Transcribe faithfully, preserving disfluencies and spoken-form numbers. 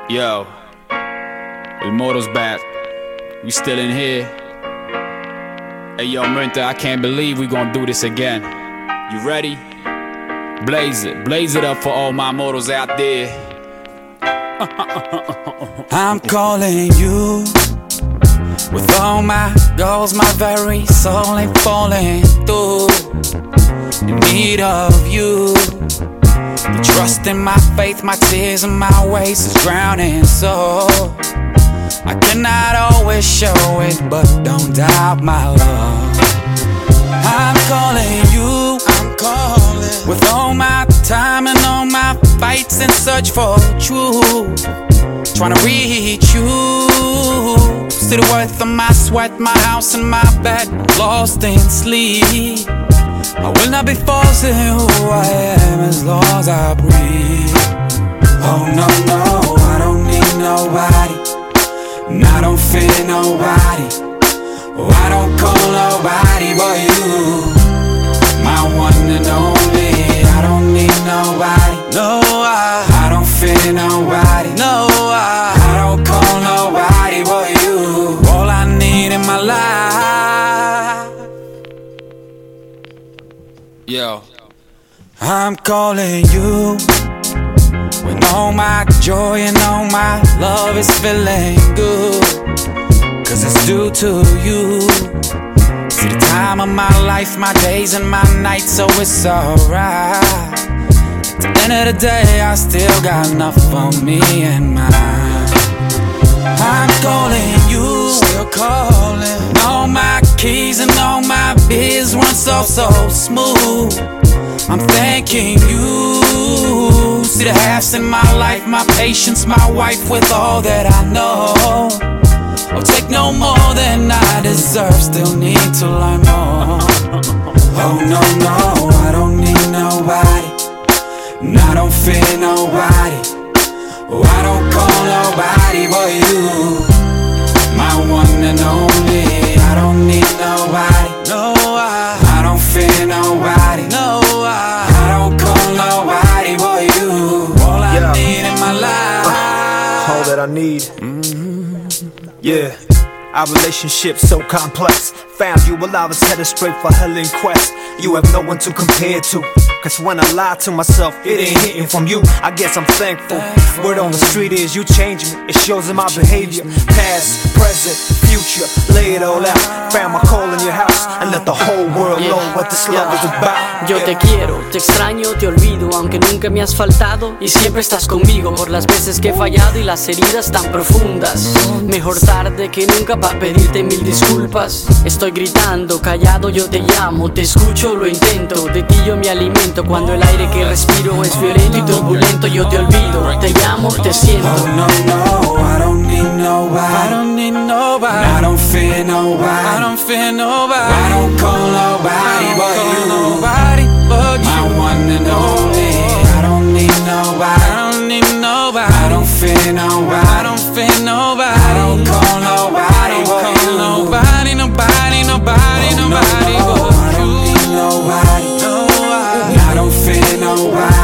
Yo, El Moro's back. We still in here. Hey yo, Minta, I can't believe we gon' do this again. You ready? Blaze it, blaze it up for all my mortals out there. I'm calling you with all my goals, my very soul ain't falling through. In need of you. The trust in my faith, my tears and my ways is drowning. So I cannot always show it, but don't doubt my love. I'm calling you, I'm calling with all my time and all my fights in search for truth. Trying to reach you. See the worth of my sweat, my house and my bed, lost in sleep. I will not be forcing who I am as long as I breathe. Oh no, no, I don't need nobody, and I don't fear nobody. Oh, I don't call nobody but you, my one and only. I don't need nobody, no, I, I don't fear nobody, no, I, I don't call nobody but you. All I need in my life. Yo, I'm calling you when all my joy and all my love is feeling good, cause it's due to you. See the time of my life, my days and my nights, so it's alright. At the end of the day, I still got enough for me and mine. I'm calling you, still calling. All my keys and all my biz run so, so smooth. I'm thanking you. See the halves in my life, my patience, my wife with all that I know. I'll take no more than I deserve, still need to learn more. Oh no, no, I don't need nobody, and I don't fear nobody. Oh, I don't call nobody but you, my one and only. I don't need nobody, no, I, I don't fear nobody, no, I, I don't call nobody but you. All I yeah. need in my life, uh, all that I need. Mm-hmm. Yeah, our relationship so complex. Found you while I was headed straight for hell in quest. You have no one to compare to, cause when I lie to myself, it ain't hitting from you. I guess I'm thankful. Word on the street is you change me. It shows in my behavior. Past, present, future, lay it all out. Found my call in your house and let the whole world know what this love is about. Yo te quiero, te extraño, te olvido, aunque nunca me has faltado y siempre estás conmigo. Por las veces que he fallado y las heridas tan profundas. Mejor tarde que nunca pa' pedirte mil disculpas. Estoy gritando, callado yo te llamo, te escucho, lo intento. De ti yo me alimento cuando el aire que respiro es violento y turbulento. Yo te olvido, te llamo, te siento. Oh no, no, I don't need nobody, I don't need nobody, I don't fear nobody, I don't fear nobody, I don't call nobody but you, nobody but you, my one and only. I don't need nobody, I don't need nobody, I don't fear nobody, I don't fear nobody, I don't call nobody but you, nobody, nobody, nobody, nobody but you. I don't need nobody, no, I, I don't fear nobody.